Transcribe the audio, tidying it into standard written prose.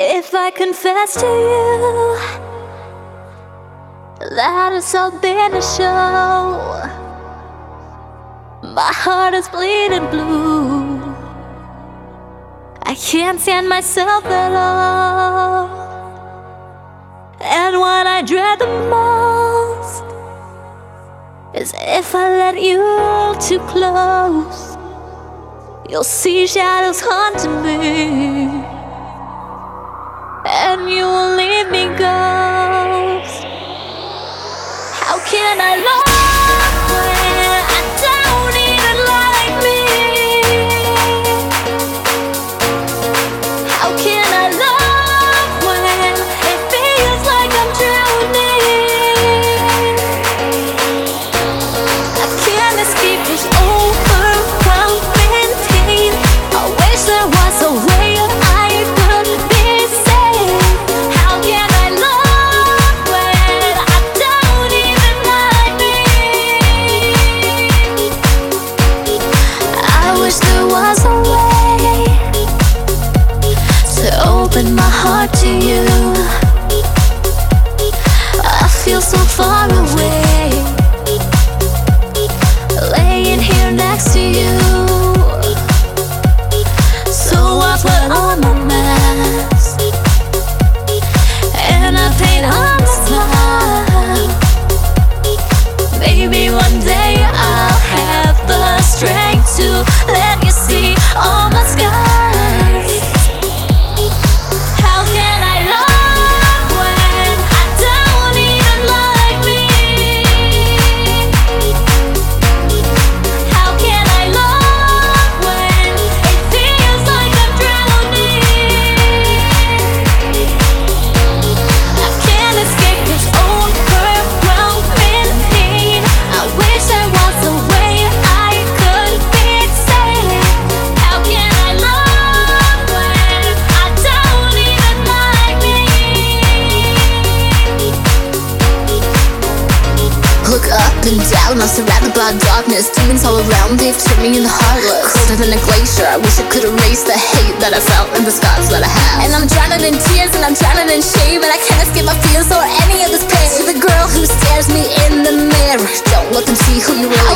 If I confess to you that it's all been a show, my heart is bleeding blue. I can't stand myself at all. And what I dread the most is if I let you too close, you'll see shadows haunting me, and you will leave me ghost. How can I love when I don't even like me? How can I love when it feels like I'm drowning? I can't escape this overwhelming pain. I wish there was a way I could be saved. How can I love when I don't even like me? I wish there was a way to open my heart to you. I feel so far away, laying here next to you. So I put on my mask and I paint on a smile. Maybe one day I'll have the strength to let you see all my scars. How can I love when I don't even like me? How can I love when it feels like I'm drowning? I can't escape this overwhelming pain. I wish there was a way I could be saved. How can I love when I don't even like me? Look up and down, I'm surrounded by darkness. Demons all around, they've turned me into heartless. Colder than a glacier, I wish I could erase the hate that I felt and the scars that I have. And I'm drowning in tears and I'm drowning in shame, and I can't escape my fears or any of this pain. To the girl who stares me in the mirror, don't let them see who you really